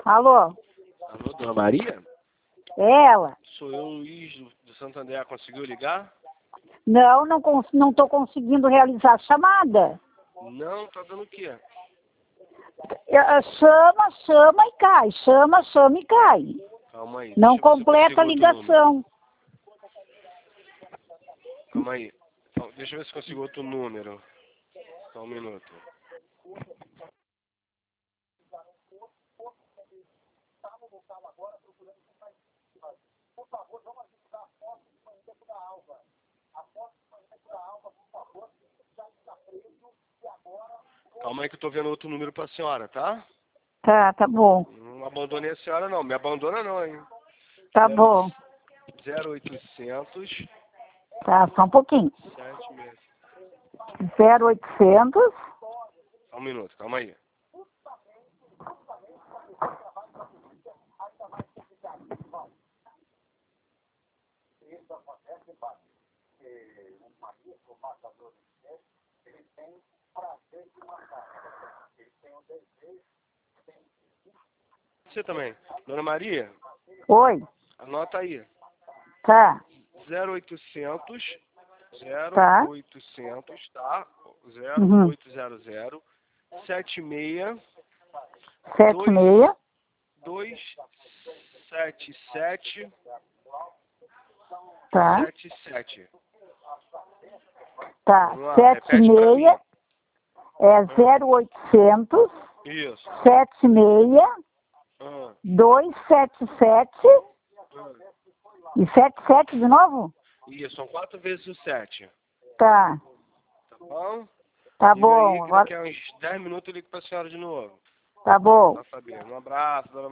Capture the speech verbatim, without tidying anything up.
Alô? Alô, dona Maria? É ela? Sou eu, Luiz, do, do Santo André. Conseguiu ligar? Não, não cons não estou conseguindo realizar a chamada. Não, tá dando o quê? Eu- Chama, chama e cai. Chama, chama e cai. Calma aí. Não deixa eu ver se eu completa a consigo outro número. ligação. Calma aí. Então, deixa eu ver se consigo outro número. Só um minuto. Calma aí que eu tô vendo outro número pra senhora, tá? Tá, tá bom. Não abandonei a senhora não. Me abandona não, hein? Tá bom. zero oitocentos Tá, só um pouquinho. sete meia. zero oitocentos. Só um minuto, calma aí. Você também. Dona Maria, Oi. anota aí. Tá, zero oitocentos tá. zero oitocentos, tá? Uhum. zero oito zero zero sete seis Sete meia. dois sete sete Tá, sete sete. tá. Vamos lá, Sete repete pra mim. meia. É zero oitocentos. Isso. Sete meia. Ah, Dois sete sete. ah. E sete sete de novo? Isso, são quatro vezes o sete. Tá, Tá bom? tá Liga aí bom. que Agora, daqui a uns dez minutos eu ligo pra senhora de novo. tá bom. Tá sabendo? Um abraço, dona